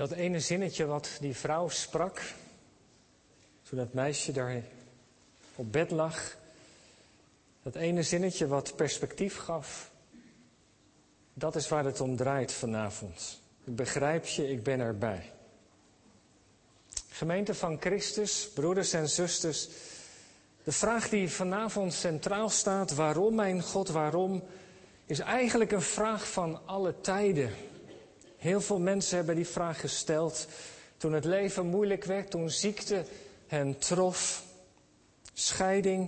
Dat ene zinnetje wat die vrouw sprak, toen dat meisje daar op bed lag, dat ene zinnetje wat perspectief gaf, dat is waar het om draait vanavond. Ik begrijp je, ik ben erbij. Gemeente van Christus, broeders en zusters, de vraag die vanavond centraal staat, waarom mijn God, waarom, is eigenlijk een vraag van alle tijden. Heel veel mensen hebben die vraag gesteld toen het leven moeilijk werd, toen ziekte hen trof, scheiding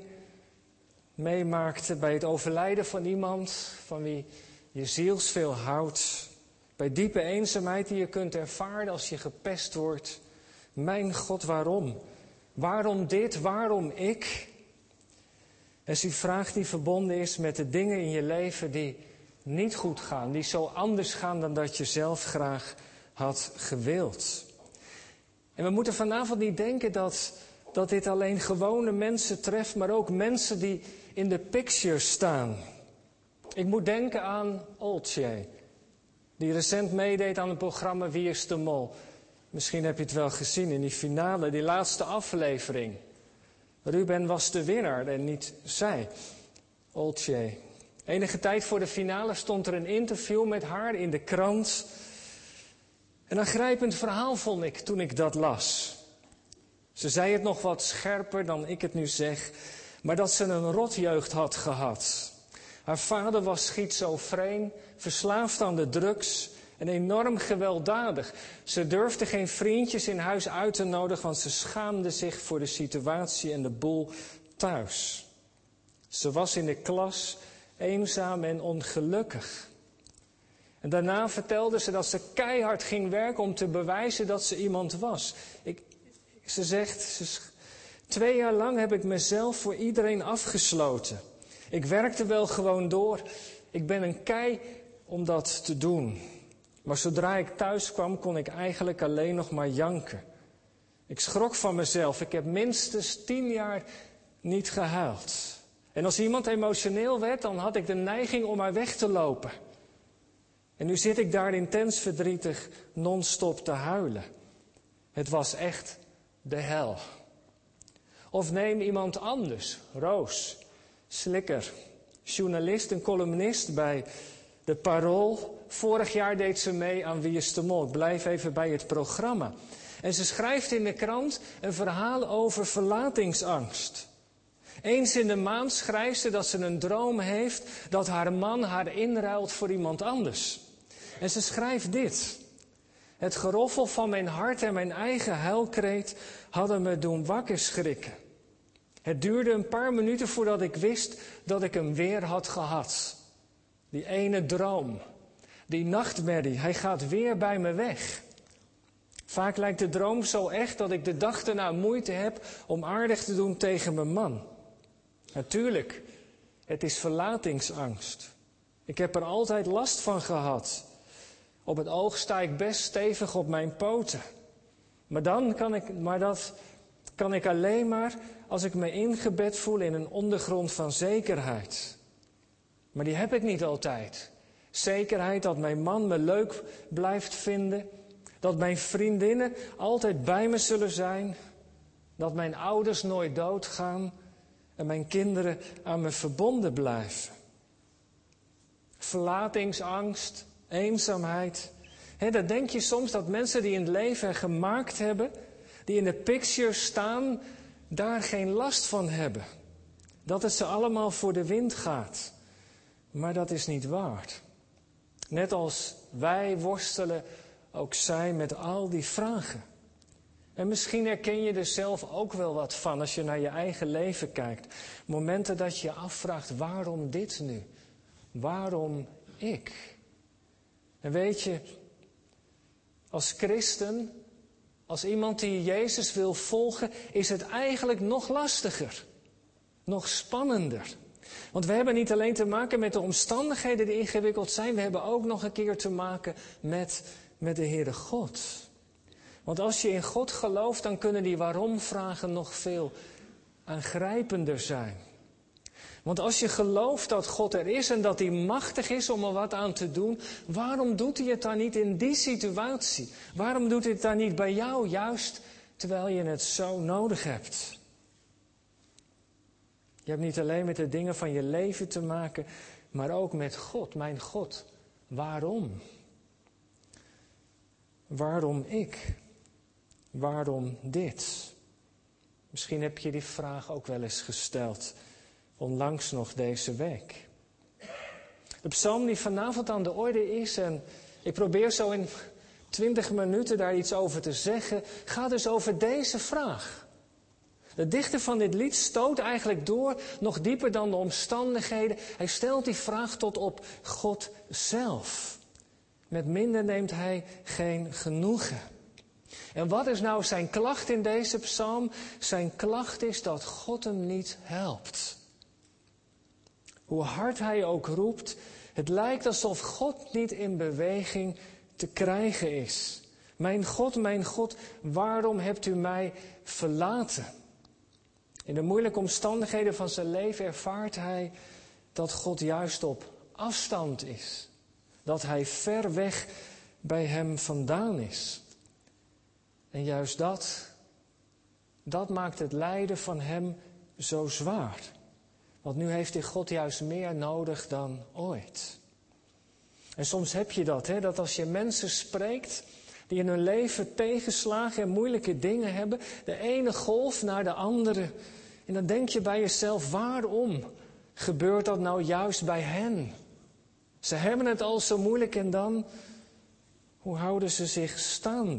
meemaakte bij het overlijden van iemand van wie je zielsveel houdt, bij diepe eenzaamheid die je kunt ervaren als je gepest wordt. Mijn God, waarom? Waarom dit? Waarom ik? Het is die vraag die verbonden is met de dingen in je leven die niet goed gaan, die zo anders gaan dan dat je zelf graag had gewild. En we moeten vanavond niet denken dat dit alleen gewone mensen treft, maar ook mensen die in de picture staan. Ik moet denken aan Oltje, die recent meedeed aan het programma Wie is de Mol. Misschien heb je het wel gezien in die finale, die laatste aflevering. Ruben was de winnaar en niet zij, Oltje. Enige tijd voor de finale stond er een interview met haar in de krant. Een aangrijpend verhaal vond ik toen ik dat las. Ze zei het nog wat scherper dan ik het nu zeg, maar dat ze een rotjeugd had gehad. Haar vader was schizofreen, verslaafd aan de drugs en enorm gewelddadig. Ze durfde geen vriendjes in huis uit te nodigen, want ze schaamde zich voor de situatie en de boel thuis. Ze was in de klas eenzaam en ongelukkig. En daarna vertelde ze dat ze keihard ging werken om te bewijzen dat ze iemand was. Ze zegt, 2 jaar lang heb ik mezelf voor iedereen afgesloten. Ik werkte wel gewoon door. Ik ben een kei om dat te doen. Maar zodra ik thuis kwam, kon ik eigenlijk alleen nog maar janken. Ik schrok van mezelf. Ik heb minstens 10 jaar niet gehuild. En als iemand emotioneel werd, dan had ik de neiging om maar weg te lopen. En nu zit ik daar intens verdrietig non-stop te huilen. Het was echt de hel. Of neem iemand anders, Roos Slikker, journalist en columnist bij de Parool. Vorig jaar deed ze mee aan Wie is de Mol. Ik blijf even bij het programma. En ze schrijft in de krant een verhaal over verlatingsangst. Eens in de maand schrijft ze dat ze een droom heeft dat haar man haar inruilt voor iemand anders. En ze schrijft dit. Het geroffel van mijn hart en mijn eigen huilkreet hadden me doen wakker schrikken. Het duurde een paar minuten voordat ik wist dat ik hem weer had gehad. Die ene droom, die nachtmerrie, hij gaat weer bij me weg. Vaak lijkt de droom zo echt dat ik de dag erna moeite heb om aardig te doen tegen mijn man. Natuurlijk, het is verlatingsangst. Ik heb er altijd last van gehad. Op het oog sta ik best stevig op mijn poten. Maar dat kan ik alleen maar als ik me ingebed voel in een ondergrond van zekerheid. Maar die heb ik niet altijd. Zekerheid dat mijn man me leuk blijft vinden. Dat mijn vriendinnen altijd bij me zullen zijn. Dat mijn ouders nooit doodgaan. En mijn kinderen aan me verbonden blijven. Verlatingsangst, eenzaamheid. Dat denk je soms dat mensen die in het leven gemaakt hebben, die in de picture staan, daar geen last van hebben. Dat het ze allemaal voor de wind gaat. Maar dat is niet waar. Net als wij worstelen ook zij met al die vragen. En misschien herken je er zelf ook wel wat van als je naar je eigen leven kijkt. Momenten dat je je afvraagt, waarom dit nu? Waarom ik? En weet je, als christen, als iemand die Jezus wil volgen, is het eigenlijk nog lastiger. Nog spannender. Want we hebben niet alleen te maken met de omstandigheden die ingewikkeld zijn, we hebben ook nog een keer te maken met de Heere God. Want als je in God gelooft, dan kunnen die waarom-vragen nog veel aangrijpender zijn. Want als je gelooft dat God er is en dat hij machtig is om er wat aan te doen, waarom doet hij het dan niet in die situatie? Waarom doet hij het dan niet bij jou, juist terwijl je het zo nodig hebt? Je hebt niet alleen met de dingen van je leven te maken, maar ook met God. Mijn God, waarom? Waarom ik? Waarom dit? Misschien heb je die vraag ook wel eens gesteld, onlangs nog deze week. De psalm die vanavond aan de orde is, en ik probeer zo in 20 minuten daar iets over te zeggen, gaat dus over deze vraag. De dichter van dit lied stoot eigenlijk door, nog dieper dan de omstandigheden. Hij stelt die vraag tot op God zelf. Met minder neemt hij geen genoegen. En wat is nou zijn klacht in deze psalm? Zijn klacht is dat God hem niet helpt. Hoe hard hij ook roept, het lijkt alsof God niet in beweging te krijgen is. Mijn God, waarom hebt u mij verlaten? In de moeilijke omstandigheden van zijn leven ervaart hij dat God juist op afstand is. Dat hij ver weg bij hem vandaan is. En juist dat maakt het lijden van hem zo zwaar. Want nu heeft hij God juist meer nodig dan ooit. En soms heb je dat als je mensen spreekt die in hun leven tegenslagen en moeilijke dingen hebben, de ene golf naar de andere. En dan denk je bij jezelf, waarom gebeurt dat nou juist bij hen? Ze hebben het al zo moeilijk en dan, hoe houden ze zich staande?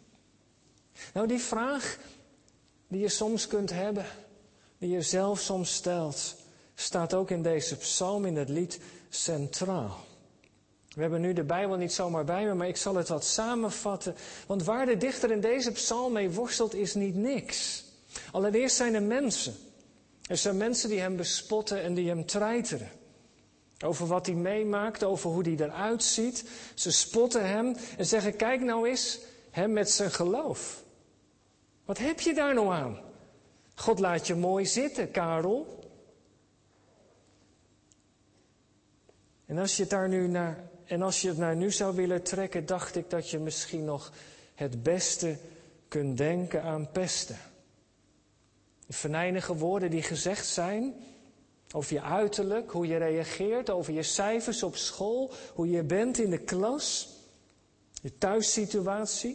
Nou, die vraag die je soms kunt hebben, die je zelf soms stelt, staat ook in deze psalm, in het lied, centraal. We hebben nu de Bijbel niet zomaar bij me, maar ik zal het wat samenvatten. Want waar de dichter in deze psalm mee worstelt, is niet niks. Allereerst zijn er mensen. Er zijn mensen die hem bespotten en die hem treiteren. Over wat hij meemaakt, over hoe hij eruit ziet. Ze spotten hem en zeggen, kijk nou eens, hem met zijn geloof. Wat heb je daar nou aan? God laat je mooi zitten, Karel. En als je het naar nu zou willen trekken, dacht ik dat je misschien nog het beste kunt denken aan pesten. De venijnige woorden die gezegd zijn over je uiterlijk, hoe je reageert, over je cijfers op school, hoe je bent in de klas, je thuissituatie.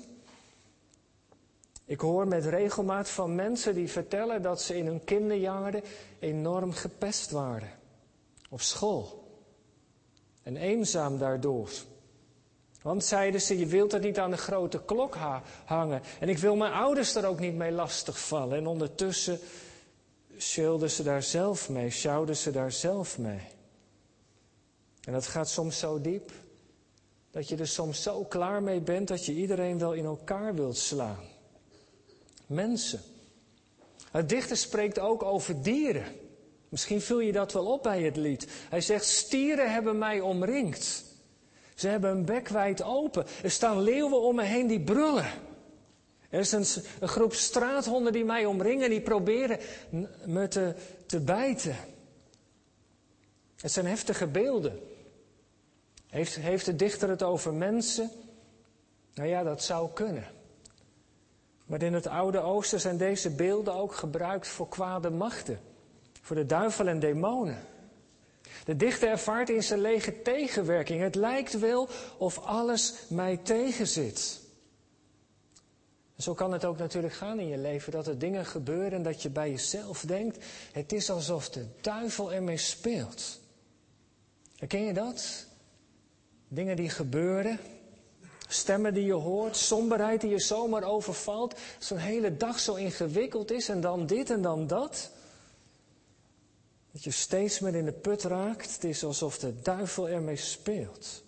Ik hoor met regelmaat van mensen die vertellen dat ze in hun kinderjaren enorm gepest waren. Op school. En eenzaam daardoor. Want zeiden ze, je wilt het niet aan de grote klok hangen. En ik wil mijn ouders er ook niet mee lastigvallen. En ondertussen sjouwden ze daar zelf mee. En dat gaat soms zo diep, dat je er soms zo klaar mee bent, dat je iedereen wel in elkaar wilt slaan. Mensen. Het dichter spreekt ook over dieren. Misschien viel je dat wel op bij het lied. Hij zegt, stieren hebben mij omringd. Ze hebben hun bek wijd open. Er staan leeuwen om me heen die brullen. Er is een groep straathonden die mij omringen, die proberen me te bijten. Het zijn heftige beelden. Heeft de dichter het over mensen? Nou ja, dat zou kunnen. Maar in het Oude Oosten zijn deze beelden ook gebruikt voor kwade machten. Voor de duivel en demonen. De dichter ervaart in zijn leger tegenwerking. Het lijkt wel of alles mij tegenzit. Zo kan het ook natuurlijk gaan in je leven, dat er dingen gebeuren en dat je bij jezelf denkt, het is alsof de duivel ermee speelt. Herken je dat? Dingen die gebeuren, stemmen die je hoort, somberheid die je zomaar overvalt, zo'n hele dag zo ingewikkeld is en dan dit en dan dat. Dat je steeds meer in de put raakt, het is alsof de duivel ermee speelt.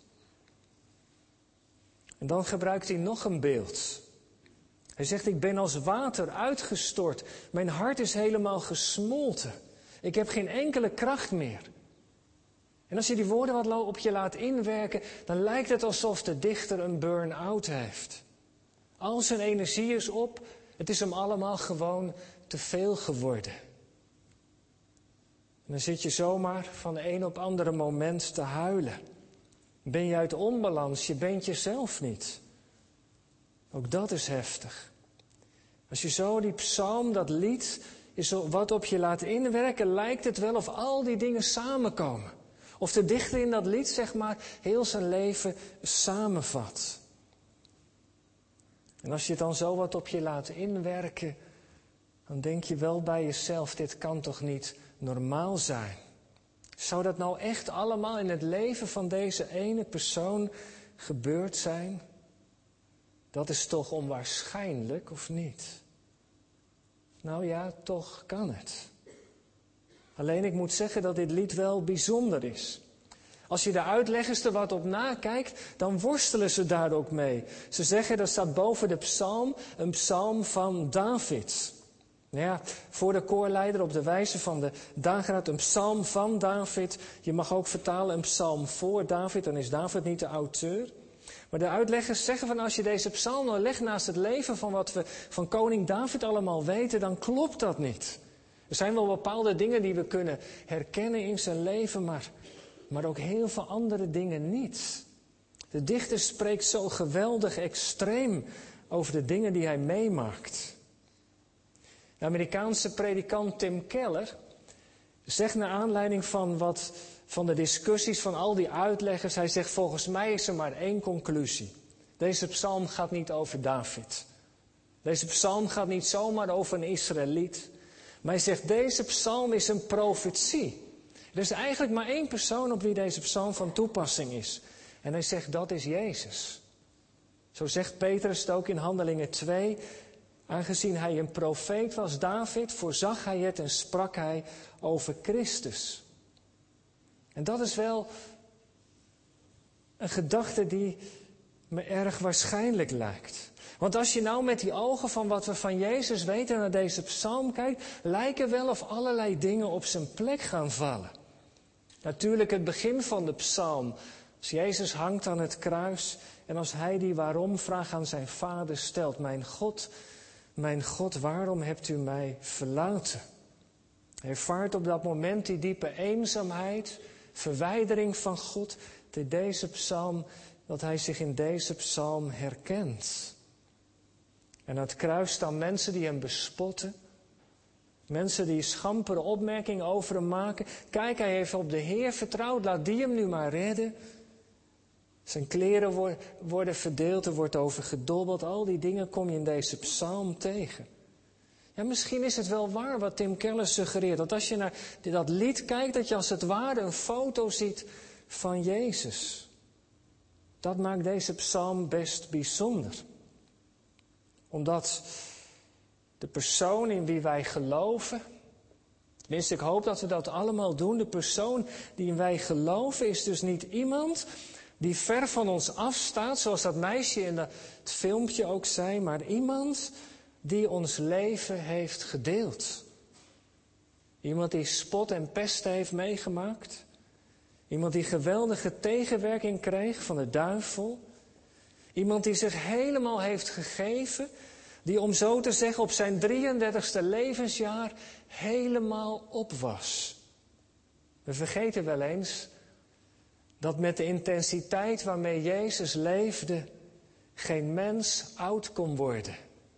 En dan gebruikt hij nog een beeld. Hij zegt, ik ben als water uitgestort. Mijn hart is helemaal gesmolten. Ik heb geen enkele kracht meer. En als je die woorden wat op je laat inwerken, dan lijkt het alsof de dichter een burn-out heeft. Al zijn energie is op. Het is hem allemaal gewoon te veel geworden. Dan zit je zomaar van de een op andere moment te huilen. Ben je uit onbalans, je bent jezelf niet. Ook dat is heftig. Als je zo die psalm, dat lied, is wat op je laat inwerken, lijkt het wel of al die dingen samenkomen. Of de dichter in dat lied, zeg maar, heel zijn leven samenvat. En als je het dan zo wat op je laat inwerken, dan denk je wel bij jezelf, dit kan toch niet normaal zijn? Zou dat nou echt allemaal in het leven van deze ene persoon gebeurd zijn? Dat is toch onwaarschijnlijk, of niet? Nou ja, toch kan het. Alleen ik moet zeggen dat dit lied wel bijzonder is. Als je de uitleggers er wat op nakijkt, dan worstelen ze daar ook mee. Ze zeggen, dat staat boven de psalm, een psalm van David. Nou ja, voor de koorleider op de wijze van de dageraad, een psalm van David. Je mag ook vertalen een psalm voor David, dan is David niet de auteur. Maar de uitleggers zeggen van als je deze psalm nou legt naast het leven van wat we van koning David allemaal weten, dan klopt dat niet. Er zijn wel bepaalde dingen die we kunnen herkennen in zijn leven, maar ook heel veel andere dingen niet. De dichter spreekt zo geweldig extreem over de dingen die hij meemaakt. De Amerikaanse predikant Tim Keller zegt naar aanleiding van de discussies van al die uitleggers, hij zegt volgens mij is er maar één conclusie. Deze psalm gaat niet over David. Deze psalm gaat niet zomaar over een Israëliet. Maar hij zegt deze psalm is een profetie. Er is eigenlijk maar één persoon op wie deze psalm van toepassing is. En hij zegt dat is Jezus. Zo zegt Petrus het ook in Handelingen 2. Aangezien hij een profeet was, David, voorzag hij het en sprak hij over Christus. En dat is wel een gedachte die me erg waarschijnlijk lijkt. Want als je nou met die ogen van wat we van Jezus weten naar deze psalm kijkt, lijken wel of allerlei dingen op zijn plek gaan vallen. Natuurlijk het begin van de psalm. Als Jezus hangt aan het kruis en als hij die waarom-vraag aan zijn vader stelt. Mijn God, waarom hebt u mij verlaten? Hij ervaart op dat moment die diepe eenzaamheid, verwijdering van God. Deze psalm, dat hij zich in deze psalm herkent. En aan het kruis staan mensen die hem bespotten. Mensen die schampere opmerkingen over hem maken. Kijk, hij heeft op de Heer vertrouwd, laat die hem nu maar redden. Zijn kleren worden verdeeld, er wordt over gedobbeld. Al die dingen kom je in deze psalm tegen. Ja, misschien is het wel waar wat Tim Keller suggereert. Dat als je naar dat lied kijkt, dat je als het ware een foto ziet van Jezus. Dat maakt deze psalm best bijzonder. Omdat de persoon in wie wij geloven, tenminste ik hoop dat we dat allemaal doen, de persoon die in wij geloven is dus niet iemand die ver van ons afstaat, zoals dat meisje in het filmpje ook zei, maar iemand die ons leven heeft gedeeld. Iemand die spot en pest heeft meegemaakt. Iemand die geweldige tegenwerking kreeg van de duivel. Iemand die zich helemaal heeft gegeven, die om zo te zeggen op zijn 33ste levensjaar helemaal op was. We vergeten wel eens dat met de intensiteit waarmee Jezus leefde, geen mens oud kon worden.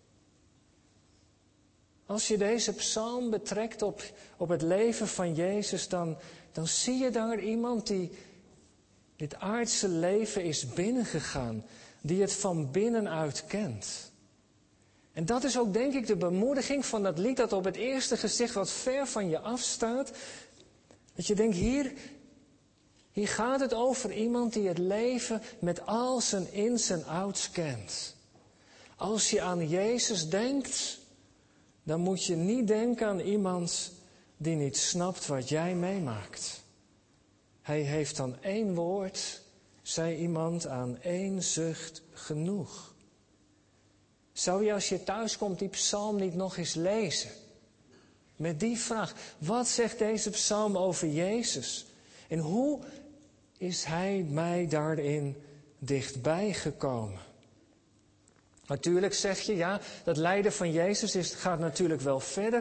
Als je deze psalm betrekt op het leven van Jezus, dan zie je daar iemand die dit aardse leven is binnengegaan, die het van binnenuit kent. En dat is ook denk ik de bemoediging van dat lied dat op het eerste gezicht wat ver van je afstaat. Dat je denkt, hier gaat het over iemand die het leven met al zijn ins en outs kent. Als je aan Jezus denkt, dan moet je niet denken aan iemand die niet snapt wat jij meemaakt. Hij heeft dan één woord, zei iemand, aan één zucht genoeg. Zou je als je thuis komt die psalm niet nog eens lezen? Met die vraag, wat zegt deze psalm over Jezus? En hoe is hij mij daarin dichtbij gekomen? Natuurlijk zeg je, ja, dat lijden van Jezus gaat natuurlijk wel verder.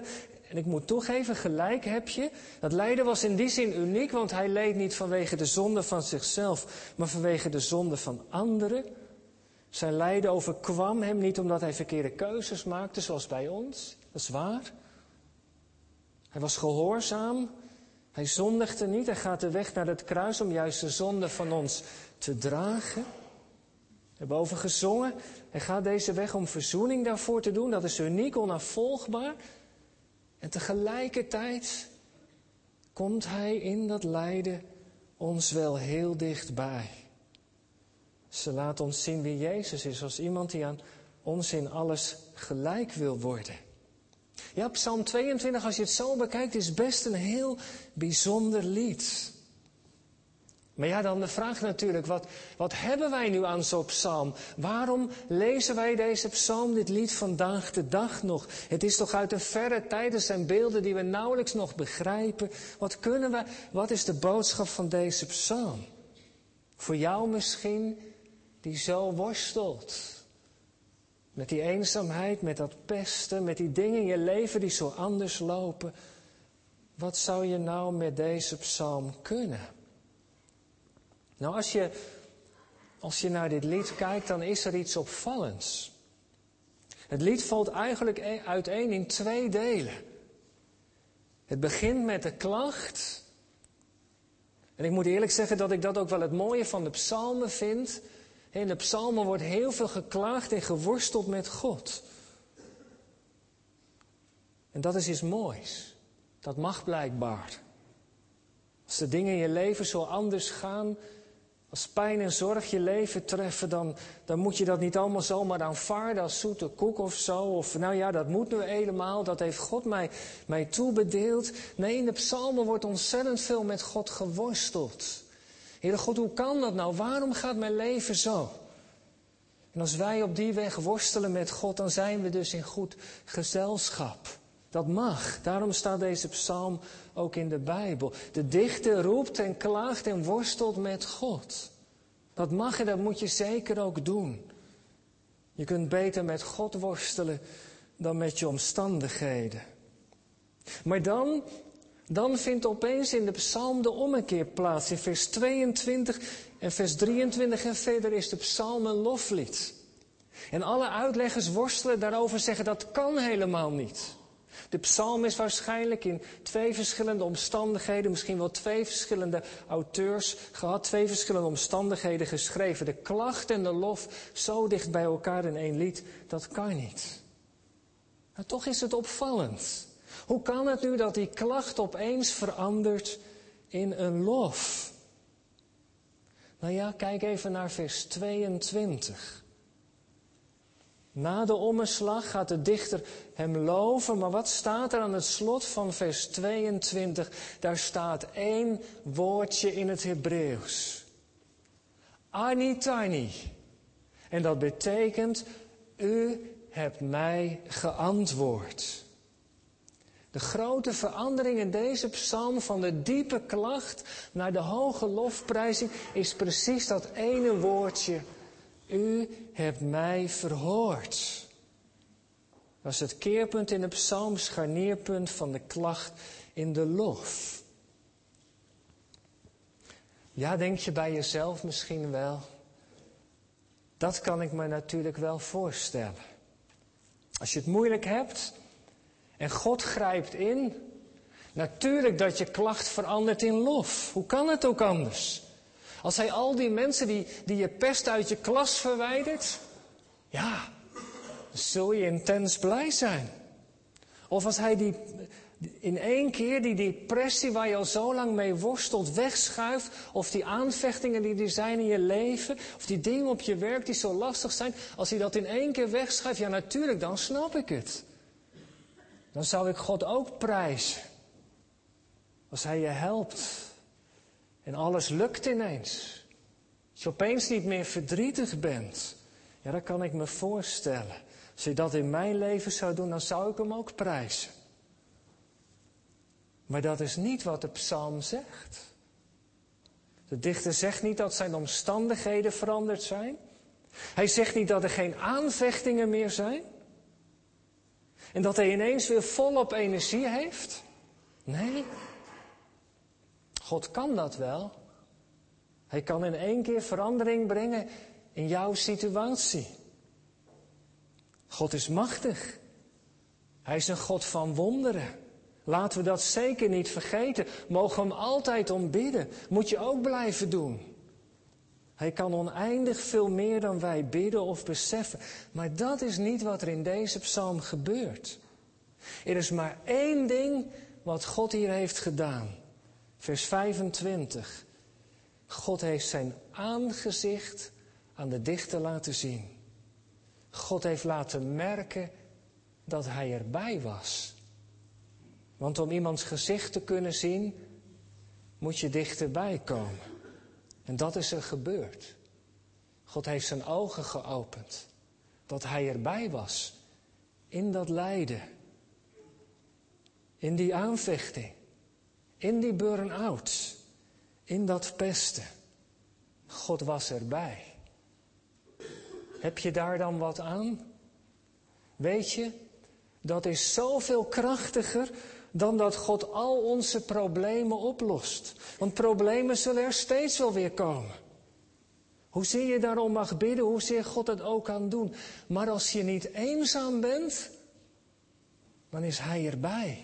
En ik moet toegeven, gelijk heb je. Dat lijden was in die zin uniek, want hij leed niet vanwege de zonde van zichzelf, maar vanwege de zonde van anderen. Zijn lijden overkwam hem niet omdat hij verkeerde keuzes maakte, zoals bij ons. Dat is waar. Hij was gehoorzaam. Hij zondigde niet. Hij gaat de weg naar het kruis om juist de zonde van ons te dragen. We hebben over gezongen. Hij gaat deze weg om verzoening daarvoor te doen. Dat is uniek, onafvolgbaar. En tegelijkertijd komt hij in dat lijden ons wel heel dichtbij. Ze laat ons zien wie Jezus is, als iemand die aan ons in alles gelijk wil worden. Ja, Psalm 22, als je het zo bekijkt, is best een heel bijzonder lied. Maar ja, dan de vraag natuurlijk, wat hebben wij nu aan zo'n psalm? Waarom lezen wij deze psalm, dit lied, vandaag de dag nog? Het is toch uit een verre tijd, er zijn beelden die we nauwelijks nog begrijpen. Wat is de boodschap van deze psalm? Voor jou misschien, die zo worstelt. Met die eenzaamheid, met dat pesten, met die dingen in je leven die zo anders lopen. Wat zou je nou met deze psalm kunnen? Nou, als je naar dit lied kijkt, dan is er iets opvallends. Het lied valt eigenlijk uiteen in 2 delen. Het begint met de klacht. En ik moet eerlijk zeggen dat ik dat ook wel het mooie van de psalmen vind. In de psalmen wordt heel veel geklaagd en geworsteld met God. En dat is iets moois. Dat mag blijkbaar. Als de dingen in je leven zo anders gaan, als pijn en zorg je leven treffen, dan moet je dat niet allemaal zomaar aanvaarden als zoete koek of zo. Of nou ja, dat moet nu helemaal, dat heeft God mij toebedeeld. Nee, in de psalmen wordt ontzettend veel met God geworsteld. Heere God, hoe kan dat nou? Waarom gaat mijn leven zo? En als wij op die weg worstelen met God, dan zijn we dus in goed gezelschap. Dat mag. Daarom staat deze psalm ook in de Bijbel. De dichter roept en klaagt en worstelt met God. Dat mag en dat moet je zeker ook doen. Je kunt beter met God worstelen dan met je omstandigheden. Maar dan vindt opeens in de psalm de ommekeer plaats. In vers 22 en vers 23 en verder is de psalm een loflied. En alle uitleggers worstelen daarover, zeggen dat kan helemaal niet. De psalm is waarschijnlijk in 2 verschillende omstandigheden, misschien wel 2 verschillende auteurs gehad, 2 verschillende omstandigheden geschreven. De klacht en de lof zo dicht bij elkaar in 1 lied, dat kan niet. Maar toch is het opvallend. Hoe kan het nu dat die klacht opeens verandert in een lof? Nou ja, kijk even naar vers 22. Na de ommeslag gaat de dichter hem loven, maar wat staat er aan het slot van vers 22? Daar staat 1 woordje in het Hebreeuws. Anitani. En dat betekent, u hebt mij geantwoord. De grote verandering in deze psalm van de diepe klacht naar de hoge lofprijzing is precies dat ene woordje. U hebt mij verhoord. Dat is het keerpunt in de psalm, scharnierpunt van de klacht in de lof. Ja, denk je bij jezelf misschien wel. Dat kan ik me natuurlijk wel voorstellen. Als je het moeilijk hebt en God grijpt in, natuurlijk dat je klacht verandert in lof. Hoe kan het ook anders? Als hij al die mensen die je pest uit je klas verwijdert, ja, dan zul je intens blij zijn. Of als hij in 1 keer die depressie waar je al zo lang mee worstelt wegschuift, of die aanvechtingen die er zijn in je leven, of die dingen op je werk die zo lastig zijn, als hij dat in 1 keer wegschuift, ja natuurlijk, dan snap ik het. Dan zou ik God ook prijzen. Als hij je helpt. En alles lukt ineens. Als je opeens niet meer verdrietig bent. Ja, dat kan ik me voorstellen. Als je dat in mijn leven zou doen, dan zou ik hem ook prijzen. Maar dat is niet wat de psalm zegt. De dichter zegt niet dat zijn omstandigheden veranderd zijn. Hij zegt niet dat er geen aanvechtingen meer zijn. En dat hij ineens weer volop energie heeft? Nee. God kan dat wel. Hij kan in één keer verandering brengen in jouw situatie. God is machtig. Hij is een God van wonderen. Laten we dat zeker niet vergeten. Mogen we hem altijd om bidden. Moet je ook blijven doen. Hij kan oneindig veel meer dan wij bidden of beseffen. Maar dat is niet wat er in deze psalm gebeurt. Er is maar één ding wat God hier heeft gedaan. Vers 25. God heeft zijn aangezicht aan de dichter laten zien. God heeft laten merken dat hij erbij was. Want om iemands gezicht te kunnen zien, moet je dichterbij komen. En dat is er gebeurd. God heeft zijn ogen geopend. Dat hij erbij was. In dat lijden. In die aanvechting. In die burn-out. In dat pesten. God was erbij. Heb je daar dan wat aan? Weet je, dat is zoveel krachtiger dan dat God al onze problemen oplost. Want problemen zullen er steeds wel weer komen. Hoezeer je daarom mag bidden, hoezeer God het ook kan doen. Maar als je niet eenzaam bent, dan is Hij erbij.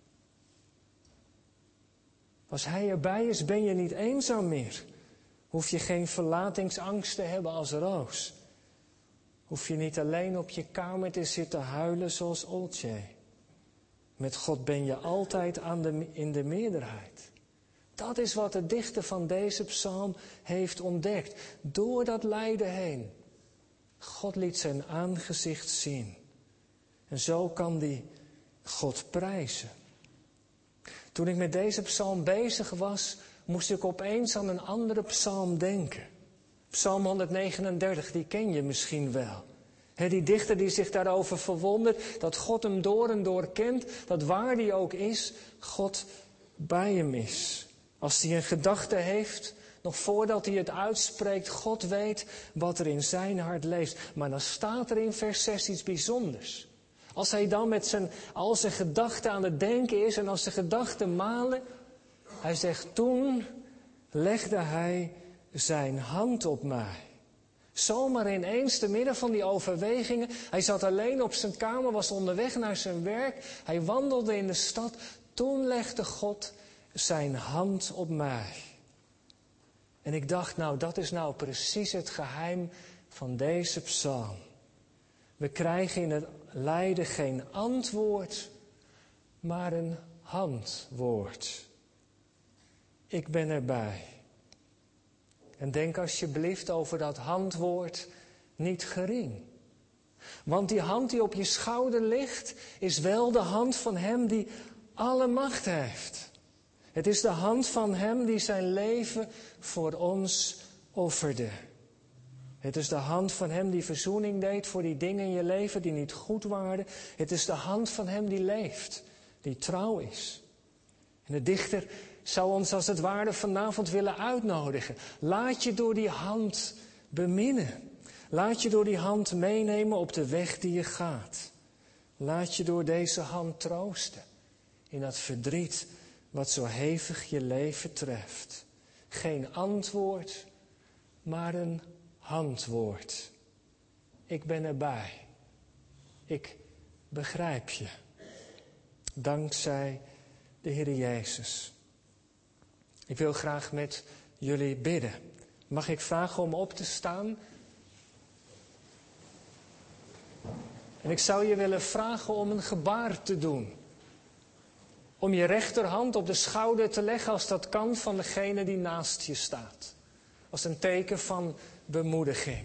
Als Hij erbij is, ben je niet eenzaam meer. Hoef je geen verlatingsangst te hebben als Roos. Hoef je niet alleen op je kamer te zitten huilen zoals Oltje. Met God ben je altijd in de meerderheid. Dat is wat de dichter van deze psalm heeft ontdekt. Door dat lijden heen. God liet zijn aangezicht zien. En zo kan die God prijzen. Toen ik met deze psalm bezig was, moest ik opeens aan een andere psalm denken. Psalm 139, die ken je misschien wel. Die dichter die zich daarover verwondert, dat God hem door en door kent, dat waar hij ook is, God bij hem is. Als hij een gedachte heeft, nog voordat hij het uitspreekt, God weet wat er in zijn hart leeft. Maar dan staat er in vers 6 iets bijzonders. Als hij dan met al zijn gedachten aan het denken is en als de gedachten malen, hij zegt, toen legde hij zijn hand op mij. Zomaar ineens, te midden van die overwegingen. Hij zat alleen op zijn kamer, was onderweg naar zijn werk. Hij wandelde in de stad. Toen legde God zijn hand op mij. En ik dacht, nou, dat is nou precies het geheim van deze psalm. We krijgen in het lijden geen antwoord, maar een handwoord. Ik ben erbij. En denk alsjeblieft over dat handwoord niet gering. Want die hand die op je schouder ligt, is wel de hand van hem die alle macht heeft. Het is de hand van hem die zijn leven voor ons offerde. Het is de hand van hem die verzoening deed voor die dingen in je leven die niet goed waren. Het is de hand van hem die leeft, die trouw is. En de dichter zou ons als het ware vanavond willen uitnodigen. Laat je door die hand beminnen. Laat je door die hand meenemen op de weg die je gaat. Laat je door deze hand troosten in dat verdriet wat zo hevig je leven treft. Geen antwoord, maar een handwoord. Ik ben erbij. Ik begrijp je. Dankzij de Heer Jezus. Ik wil graag met jullie bidden. Mag ik vragen om op te staan? En ik zou je willen vragen om een gebaar te doen. Om je rechterhand op de schouder te leggen als dat kan van degene die naast je staat. Als een teken van bemoediging.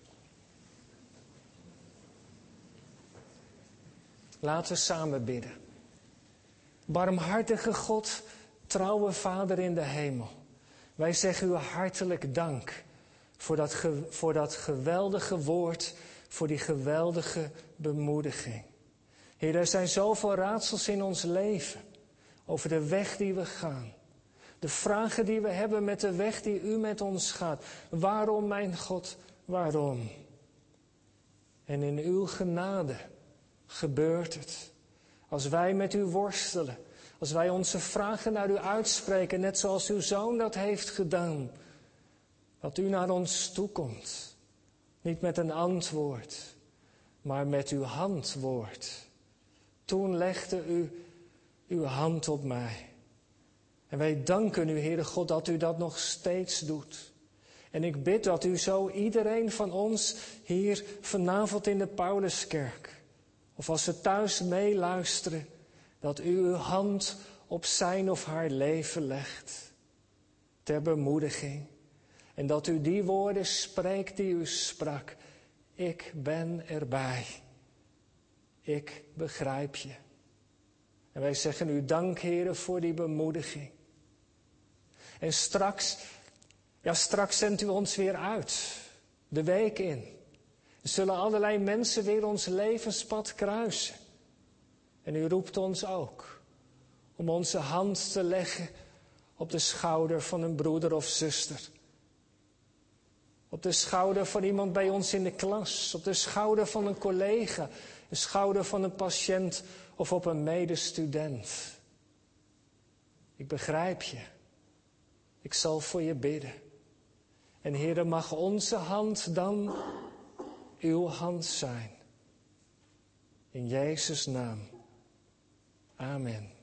Laten we samen bidden. Barmhartige God, trouwe Vader in de hemel. Wij zeggen u hartelijk dank voor dat geweldige woord, voor die geweldige bemoediging. Heer, er zijn zoveel raadsels in ons leven over de weg die we gaan. De vragen die we hebben met de weg die u met ons gaat. Waarom, mijn God, waarom? En in uw genade, gebeurt het. Als wij met u worstelen, als wij onze vragen naar u uitspreken, net zoals uw Zoon dat heeft gedaan, dat u naar ons toekomt. Niet met een antwoord, maar met uw handwoord. Toen legde u uw hand op mij. En wij danken u, Heere God, dat u dat nog steeds doet. En ik bid dat u zo iedereen van ons hier vanavond in de Pauluskerk, of als ze thuis meeluisteren, dat u uw hand op zijn of haar leven legt. Ter bemoediging. En dat u die woorden spreekt die u sprak. Ik ben erbij. Ik begrijp je. En wij zeggen u dank, Heere, voor die bemoediging. En straks zendt u ons weer uit. De week in. Er zullen allerlei mensen weer ons levenspad kruisen. En u roept ons ook om onze hand te leggen op de schouder van een broeder of zuster. Op de schouder van iemand bij ons in de klas. Op de schouder van een collega. De schouder van een patiënt of op een medestudent. Ik begrijp je. Ik zal voor je bidden. En Heere, mag onze hand dan uw hand zijn. In Jezus' naam. Amen.